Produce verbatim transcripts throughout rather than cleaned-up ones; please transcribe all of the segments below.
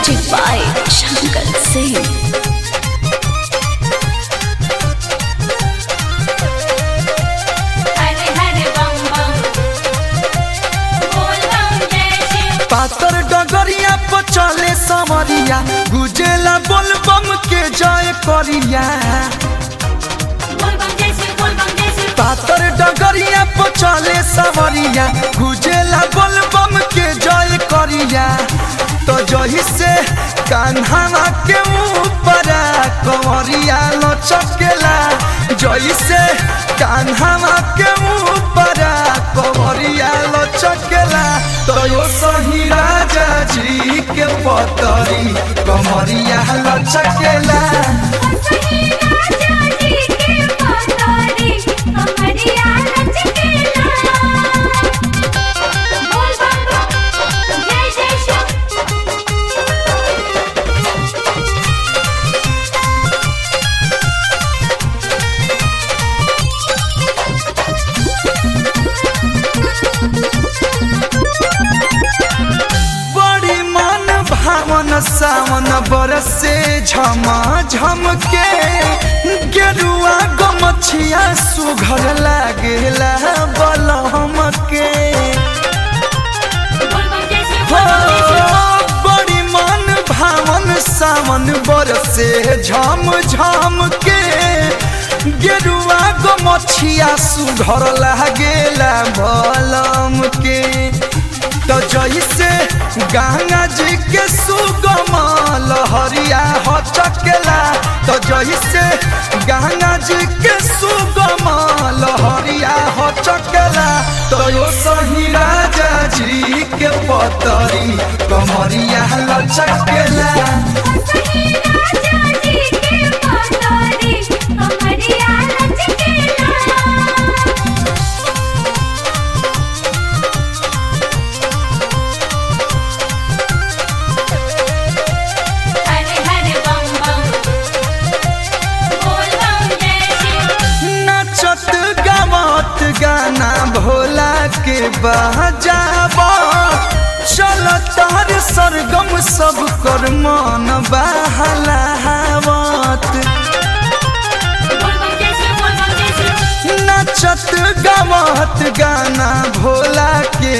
Music by Shankar Singh. पातर डगरिया पर चले समरिया गुजेला बोलबम के जय करिया। पातर डगरिया पर चले समरिया गुजेला बोलबम के जय करिया। तो जही से कान्हा के ऊपर कंवरिया लचकेला, जही से कान्हा के ऊपर कंवरिया लचकेला। तो यो सही राजा जी के पतरी कमरिया लचकेला। सावन बरसे झमा झम के गेरुआ गमछिया सुघर लागेला बलहम के। बड़ी मन भावन सावन बरसे झम झम के गेरुआ गमछिया सुघर लागेला बलम के। तो जैसे गंगा जी के सुगम लहरिया हचकेला, तो जैसे गंगा जी के सुगम लहरिया हचकेला। तो यो सही राजा जी के पतरी कमरिया लचकेला। गाना भोला के बजावा चल तार सरगम सब कर मन बहलावत। नचत गावत गाना भोला के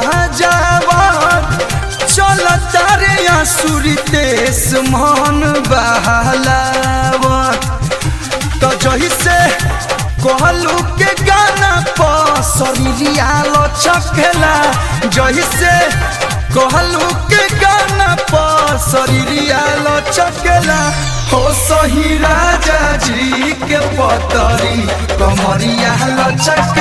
बजावत चल तारे आसुरी तेस मन बहलावत। तो जही से कहलू के गाना पर शरीरिया लचकेला, जही से कहलू के गाना पर शरीरिया लचकेला। हो सही राजा जी के पतरी कमरिया लचकेला।